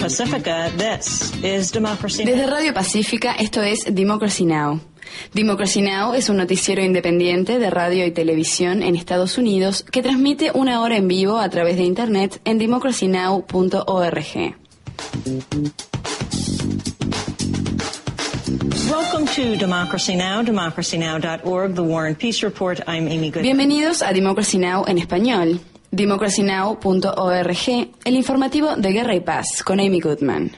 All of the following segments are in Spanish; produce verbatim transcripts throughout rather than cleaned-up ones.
Pacifica, this is Democracy Now! Desde Radio Pacífica, esto es Democracy Now! Democracy Now! Es un noticiero independiente de radio y televisión en Estados Unidos que transmite una hora en vivo a través de Internet en democracy now punto org. Welcome to Democracy Now!, democracy now dot org, the War and Peace Report. I'm Amy Goodman. Bienvenidos a Democracy Now! En español. democracy now punto org, el informativo de Guerra y Paz, con Amy Goodman.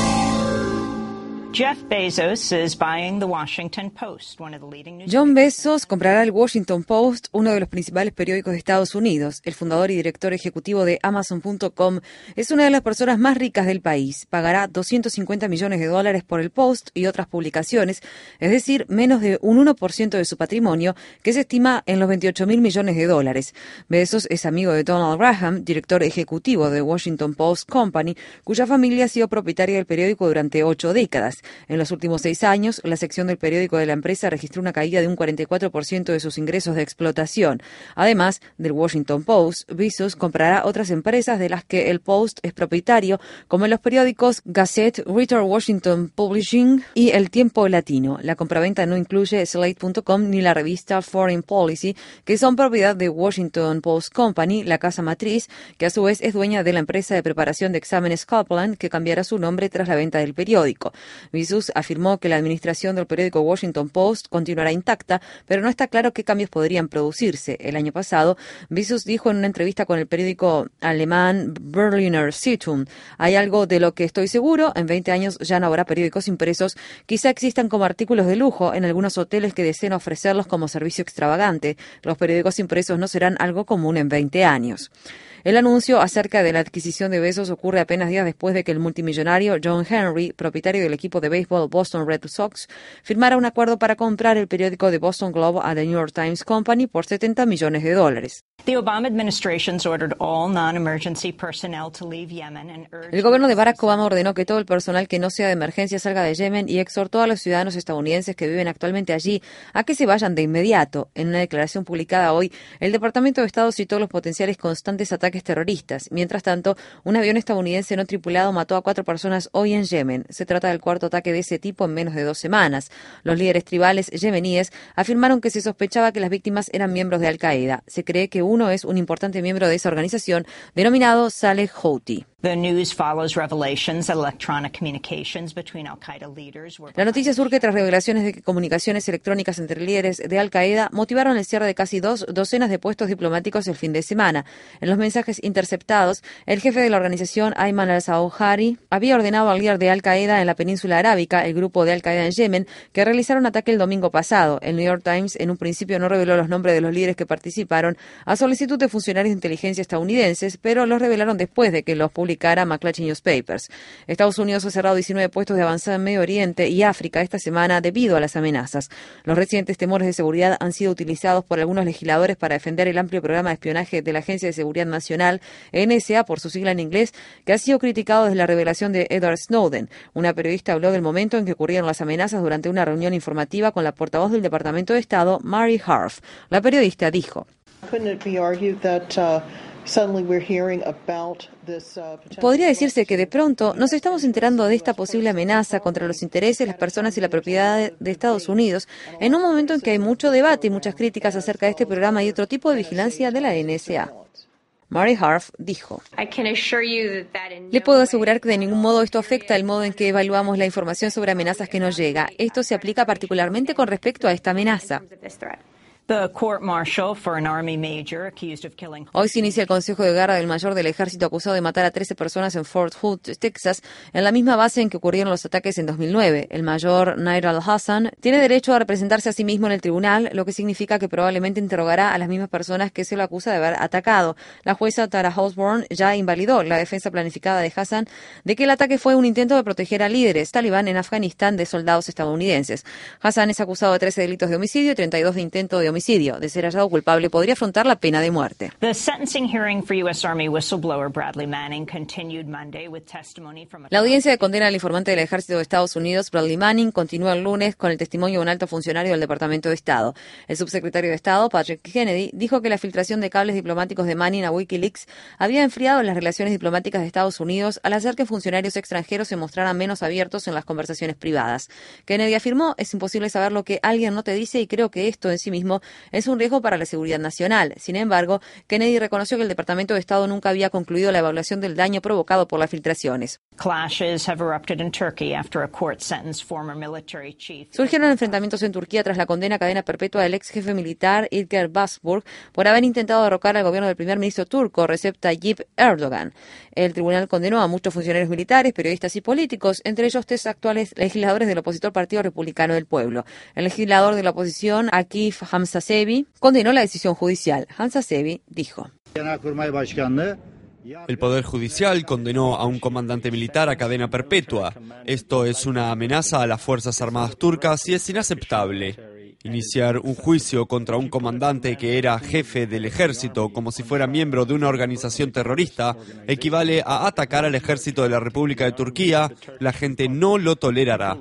Jeff Bezos is buying the Washington Post, one of the leading news. John Bezos comprará el Washington Post, uno de los principales periódicos de Estados Unidos. El fundador y director ejecutivo de Amazon punto com es una de las personas más ricas del país. Pagará doscientos cincuenta millones de dólares por el Post y otras publicaciones, es decir, menos de un uno por ciento de su patrimonio, que se estima en los veintiocho mil millones de dólares. Bezos es amigo de Donald Graham, director ejecutivo de Washington Post Company, cuya familia ha sido propietaria del periódico durante ocho décadas. En los últimos seis años, la sección del periódico de la empresa registró una caída de un cuarenta y cuatro por ciento de sus ingresos de explotación. Además del Washington Post, Bezos comprará otras empresas de las que el Post es propietario, como en los periódicos Gazette, Greater Washington Publishing y El Tiempo Latino. La compraventa no incluye Slate punto com ni la revista Foreign Policy, que son propiedad de Washington Post Company, la casa matriz, que a su vez es dueña de la empresa de preparación de exámenes Kaplan, que cambiará su nombre tras la venta del periódico. Bezos afirmó que la administración del periódico Washington Post continuará intacta, pero no está claro qué cambios podrían producirse. El año pasado, Bezos dijo en una entrevista con el periódico alemán Berliner Zeitung: hay algo de lo que estoy seguro, en veinte años ya no habrá periódicos impresos, quizá existan como artículos de lujo en algunos hoteles que deseen ofrecerlos como servicio extravagante. Los periódicos impresos no serán algo común en veinte años. El anuncio acerca de la adquisición de Bezos ocurre apenas días después de que el multimillonario John Henry, propietario del equipo de béisbol Boston Red Sox, firmara un acuerdo para comprar el periódico de Boston Globe a la New York Times Company por setenta millones de dólares. The Obama administration's ordered all non-emergency personnel to leave Yemen and urged... El gobierno de Barack Obama ordenó que todo el personal que no sea de emergencia salga de Yemen y exhortó a los ciudadanos estadounidenses que viven actualmente allí a que se vayan de inmediato. En una declaración publicada hoy, el Departamento de Estado citó los potenciales constantes ataques terroristas. Mientras tanto, un avión estadounidense no tripulado mató a cuatro personas hoy en Yemen. Se trata del cuarto ataque de ese tipo en menos de dos semanas. Los líderes tribales yemeníes afirmaron que se sospechaba que las víctimas eran miembros de Al-Qaeda. Se cree que uno es un importante miembro de esa organización, denominado Saleh Houthi. The news follows revelations that electronic communications between Al-Qaeda leaders were... La noticia surge tras revelaciones de que comunicaciones electrónicas entre líderes de Al-Qaeda motivaron el cierre de casi dos docenas de puestos diplomáticos el fin de semana. En los mensajes interceptados, el jefe de la organización, Ayman al-Zawahiri, había ordenado al líder de Al-Qaeda en la península arábica, el grupo de Al-Qaeda en Yemen, que realizara un ataque el domingo pasado. El New York Times en un principio no reveló los nombres de los líderes que participaron a solicitud de funcionarios de inteligencia estadounidenses, pero los revelaron después de que los publicaron publicara McClatchy Newspapers. Estados Unidos ha cerrado diecinueve puestos de avanzada en Medio Oriente y África esta semana debido a las amenazas. Los recientes temores de seguridad han sido utilizados por algunos legisladores para defender el amplio programa de espionaje de la Agencia de Seguridad Nacional, N S A por su sigla en inglés, que ha sido criticado desde la revelación de Edward Snowden. Una periodista habló del momento en que ocurrieron las amenazas durante una reunión informativa con la portavoz del Departamento de Estado, Mary Harf. La periodista dijo: podría decirse que de pronto nos estamos enterando de esta posible amenaza contra los intereses, las personas y la propiedad de Estados Unidos en un momento en que hay mucho debate y muchas críticas acerca de este programa y otro tipo de vigilancia de la N S A. Mary Harf dijo: le puedo asegurar que de ningún modo esto afecta el modo en que evaluamos la información sobre amenazas que nos llega. Esto se aplica particularmente con respecto a esta amenaza. Hoy se inicia el Consejo de Guerra del mayor del ejército acusado de matar a trece personas en Fort Hood, Texas, en la misma base en que ocurrieron los ataques en dos mil nueve. El mayor Nair al-Hassan tiene derecho a representarse a sí mismo en el tribunal, lo que significa que probablemente interrogará a las mismas personas que se lo acusa de haber atacado. La jueza Tara Osborne ya invalidó la defensa planificada de Hassan de que el ataque fue un intento de proteger a líderes talibán en Afganistán de soldados estadounidenses. Hassan es acusado de trece delitos de homicidio y treinta y dos de intento de homicidio homicidio. De ser hallado culpable, podría afrontar la pena de muerte. The sentencing hearing for U S Army whistleblower Bradley Manning continued Monday with testimony from a... La audiencia de condena al informante del Ejército de Estados Unidos, Bradley Manning, continúa el lunes con el testimonio de un alto funcionario del Departamento de Estado. El subsecretario de Estado, Patrick Kennedy, dijo que la filtración de cables diplomáticos de Manning a Wikileaks había enfriado las relaciones diplomáticas de Estados Unidos al hacer que funcionarios extranjeros se mostraran menos abiertos en las conversaciones privadas. Kennedy afirmó: es imposible saber lo que alguien no te dice y creo que esto en sí mismo es un riesgo para la seguridad nacional. Sin embargo, Kennedy reconoció que el Departamento de Estado nunca había concluido la evaluación del daño provocado por las filtraciones. Clashes have erupted in Turkey after a court sentenced former military chief. Surgieron enfrentamientos en Turquía tras la condena a cadena perpetua del ex jefe militar İlker Başbuğ por haber intentado derrocar al gobierno del primer ministro turco Recep Tayyip Erdogan. El tribunal condenó a muchos funcionarios militares, periodistas y políticos, entre ellos tres actuales legisladores del opositor Partido Republicano del Pueblo. El legislador de la oposición, Akif Hamzasevi, condenó la decisión judicial. Hamzasevi dijo: El Poder Judicial condenó a un comandante militar a cadena perpetua. Esto es una amenaza a las Fuerzas Armadas turcas y es inaceptable. Iniciar un juicio contra un comandante que era jefe del ejército como si fuera miembro de una organización terrorista equivale a atacar al ejército de la República de Turquía. La gente no lo tolerará.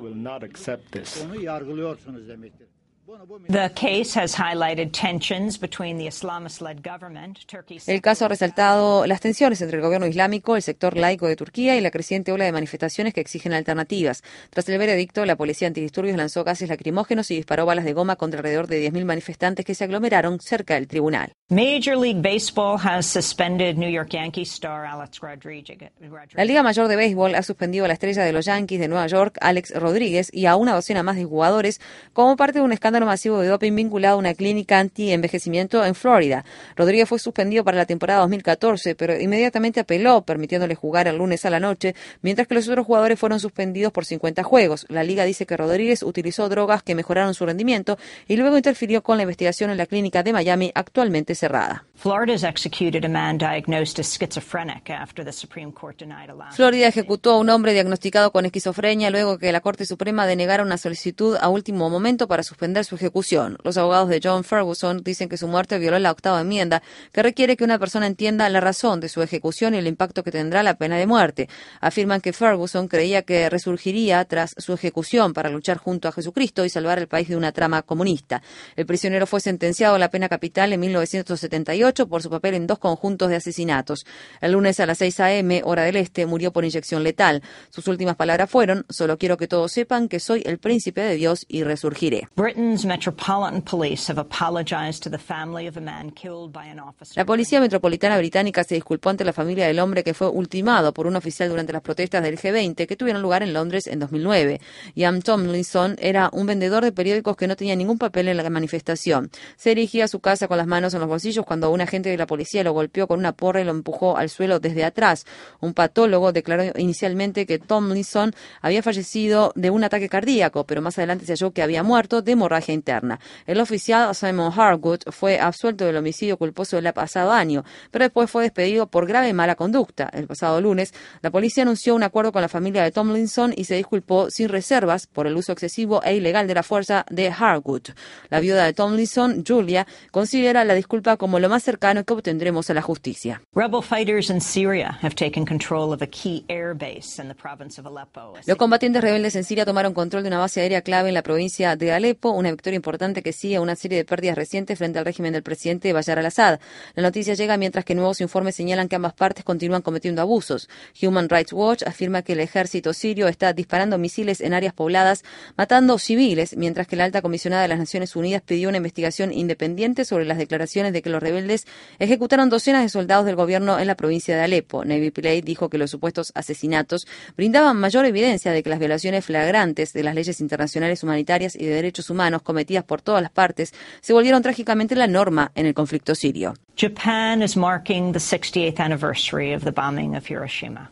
The case has highlighted tensions between the Islamist-led government, Turkey's... El caso ha resaltado las tensiones entre el gobierno islámico, el sector laico de Turquía y la creciente ola de manifestaciones que exigen alternativas. Tras el veredicto, la policía antidisturbios lanzó gases lacrimógenos y disparó balas de goma contra alrededor de diez mil manifestantes que se aglomeraron cerca del tribunal. Major League Baseball has suspended New York Yankees star Alex Rodriguez. La Liga Mayor de Béisbol ha suspendido a la estrella de los Yankees de Nueva York, Alex Rodríguez, y a una docena más de jugadores como parte de un escándalo masivo de doping vinculado a una clínica anti-envejecimiento en Florida. Rodríguez fue suspendido para la temporada dos mil catorce, pero inmediatamente apeló, permitiéndole jugar el lunes a la noche, mientras que los otros jugadores fueron suspendidos por cincuenta juegos. La liga dice que Rodríguez utilizó drogas que mejoraron su rendimiento y luego interfirió con la investigación en la clínica de Miami, actualmente cerrada. Florida executed a man diagnosed as schizophrenic after the Supreme Court denied a last... Florida ejecutó a un hombre diagnosticado con esquizofrenia luego que la Corte Suprema denegara una solicitud a último momento para suspender su ejecución. Los abogados de John Ferguson dicen que su muerte violó la octava enmienda, que requiere que una persona entienda la razón de su ejecución y el impacto que tendrá la pena de muerte. Afirman que Ferguson creía que resurgiría tras su ejecución para luchar junto a Jesucristo y salvar al país de una trama comunista. El prisionero fue sentenciado a la pena capital en mil novecientos setenta y ocho por su papel en dos conjuntos de asesinatos. El lunes a las seis a eme, hora del este, murió por inyección letal. Sus últimas palabras fueron: "Solo quiero que todos sepan que soy el príncipe de Dios y resurgiré". Britain's Metropolitan Police have apologized to the family of a man killed by an officer. La Policía Metropolitana Británica se disculpó ante la familia del hombre que fue ultimado por un oficial durante las protestas del G veinte que tuvieron lugar en Londres en dos mil nueve. Ian Tomlinson era un vendedor de periódicos que no tenía ningún papel en la manifestación. Se dirigía a su casa con las manos en los bolsillos cuando un agente de la policía lo golpeó con una porra y lo empujó al suelo desde atrás. Un patólogo declaró inicialmente que Tomlinson había fallecido de un ataque cardíaco, pero más adelante se halló que había muerto de hemorragia interna. El oficial Simon Harwood fue absuelto del homicidio culposo del pasado año, pero después fue despedido por grave mala conducta. El pasado lunes, la policía anunció un acuerdo con la familia de Tomlinson y se disculpó sin reservas por el uso excesivo e ilegal de la fuerza de Harwood. La viuda de Tomlinson, Julia, considera la disculpa como lo más cercano que obtendremos a la justicia. Rebel fighters in Syria have taken control of a key air base in the province of Aleppo. Los combatientes rebeldes en Siria tomaron control de una base aérea clave en la provincia de Alepo, una victoria importante que sigue a una serie de pérdidas recientes frente al régimen del presidente Bashar al-Assad. La noticia llega mientras que nuevos informes señalan que ambas partes continúan cometiendo abusos. Human Rights Watch afirma que el ejército sirio está disparando misiles en áreas pobladas, matando civiles, mientras que la alta comisionada de las Naciones Unidas pidió una investigación independiente sobre las declaraciones de que los rebeldes ejecutaron docenas de soldados del gobierno en la provincia de Alepo. Navy Pillay dijo que los supuestos asesinatos brindaban mayor evidencia de que las violaciones flagrantes de las leyes internacionales humanitarias y de derechos humanos cometidas por todas las partes se volvieron trágicamente la norma en el conflicto sirio. Japan is marking the sixty-eighth anniversary of the bombing of Hiroshima.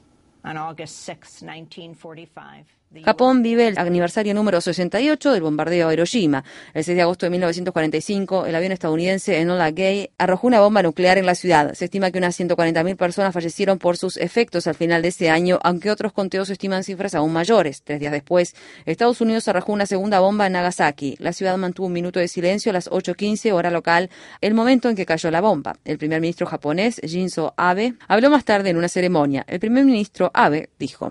on August sixth, nineteen forty-five. Japón vive el aniversario número sesenta y ocho del bombardeo a Hiroshima. El seis de agosto de mil novecientos cuarenta y cinco, el avión estadounidense Enola Gay arrojó una bomba nuclear en la ciudad. Se estima que unas ciento cuarenta mil personas fallecieron por sus efectos al final de ese año, aunque otros conteos estiman cifras aún mayores. Tres días después, Estados Unidos arrojó una segunda bomba en Nagasaki. La ciudad mantuvo un minuto de silencio a las ocho quince hora local, el momento en que cayó la bomba. El primer ministro japonés, Shinzo Abe, habló más tarde en una ceremonia. El primer ministro Abe dijo: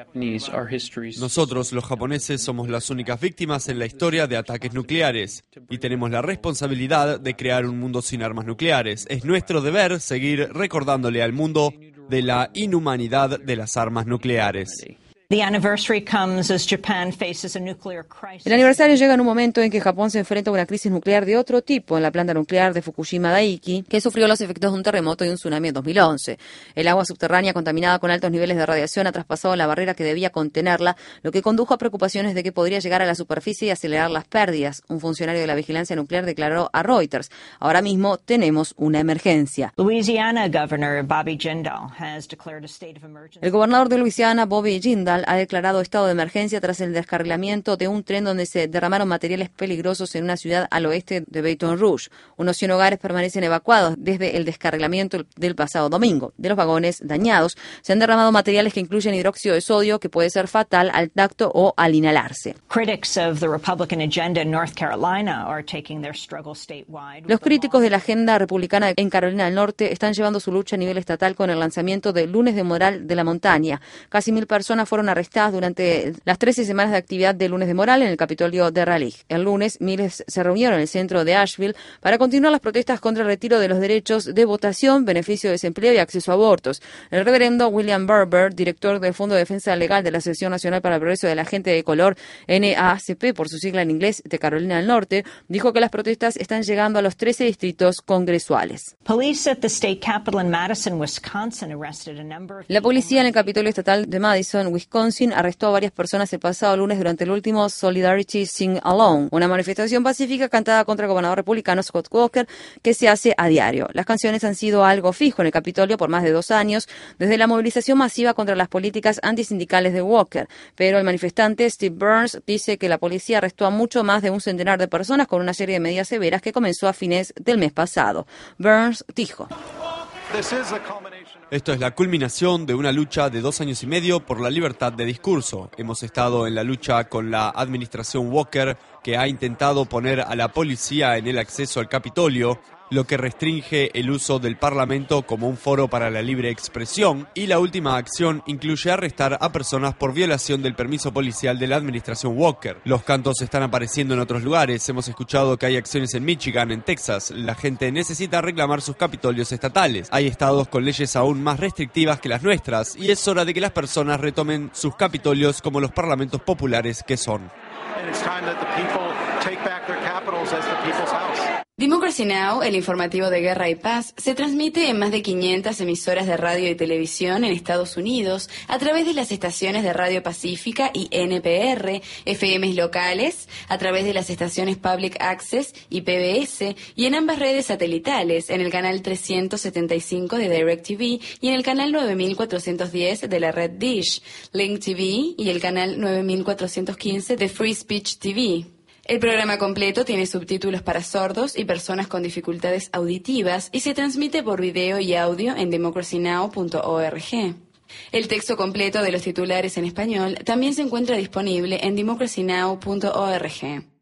Nosotros, los japoneses, somos las únicas víctimas en la historia de ataques nucleares y tenemos la responsabilidad de crear un mundo sin armas nucleares. Es nuestro deber seguir recordándole al mundo de la inhumanidad de las armas nucleares. The anniversary comes as Japan faces a nuclear crisis. El aniversario llega en un momento en que Japón se enfrenta a una crisis nuclear de otro tipo en la planta nuclear de Fukushima Daiichi, que sufrió los efectos de un terremoto y un tsunami en dos mil once. El agua subterránea contaminada con altos niveles de radiación ha traspasado la barrera que debía contenerla, lo que condujo a preocupaciones de que podría llegar a la superficie y acelerar las pérdidas. Un funcionario de la vigilancia nuclear declaró a Reuters: ahora mismo tenemos una emergencia. Louisiana Governor Bobby Jindal has declared a state of emergency. El gobernador de Luisiana, Bobby Jindal, ha declarado estado de emergencia tras el descarrilamiento de un tren donde se derramaron materiales peligrosos en una ciudad al oeste de Baton Rouge. Unos cien hogares permanecen evacuados desde el descarrilamiento del pasado domingo. De los vagones dañados se han derramado materiales que incluyen hidróxido de sodio, que puede ser fatal al tacto o al inhalarse. Critics of the Republican agenda in North Carolina are taking their struggle statewide. Los críticos de la agenda republicana en Carolina del Norte están llevando su lucha a nivel estatal con el lanzamiento del Lunes de Moral de la Montaña. Casi mil personas fueron arrestadas durante las trece semanas de actividad del Lunes de Moral en el Capitolio de Raleigh. El lunes, miles se reunieron en el centro de Asheville para continuar las protestas contra el retiro de los derechos de votación, beneficio de desempleo y acceso a abortos. El reverendo William Barber, director del Fondo de Defensa Legal de la Asociación Nacional para el Progreso de la Gente de Color, N A A C P por su sigla en inglés, de Carolina del Norte, dijo que las protestas están llegando a los trece distritos congresuales. Police at the state capitol in Madison, Wisconsin, arrested a number of La policía en el Capitolio Estatal de Madison, Wisconsin, arrestó a varias personas el pasado lunes durante el último Solidarity Sing Along, una manifestación pacífica cantada contra el gobernador republicano Scott Walker, que se hace a diario. Las canciones han sido algo fijo en el Capitolio por más de dos años, desde la movilización masiva contra las políticas antisindicales de Walker. Pero el manifestante Steve Burns dice que la policía arrestó a mucho más de un centenar de personas con una serie de medidas severas que comenzó a fines del mes pasado. Burns dijo: Esto es la culminación de una lucha de dos años y medio por la libertad de discurso. Hemos estado en la lucha con la administración Walker, que ha intentado poner a la policía en el acceso al Capitolio, lo que restringe el uso del Parlamento como un foro para la libre expresión, y la última acción incluye arrestar a personas por violación del permiso policial de la administración Walker. Los cantos están apareciendo en otros lugares. Hemos escuchado que hay acciones en Michigan, en Texas. La gente necesita reclamar sus capitolios estatales. Hay estados con leyes aún más restrictivas que las nuestras, y es hora de que las personas retomen sus capitolios como los parlamentos populares que son. Democracy Now!, el informativo de guerra y paz, se transmite en más de quinientas emisoras de radio y televisión en Estados Unidos a través de las estaciones de Radio Pacífica y N P R, F Ms locales, a través de las estaciones Public Access y P B S, y en ambas redes satelitales, en el canal trescientos setenta y cinco de DirecTV y en el canal nueve mil cuatrocientos diez de la red Dish, Link T V y el canal nueve mil cuatrocientos quince de Free Speech T V. El programa completo tiene subtítulos para sordos y personas con dificultades auditivas y se transmite por video y audio en democracy now punto org. El texto completo de los titulares en español también se encuentra disponible en democracy now punto org.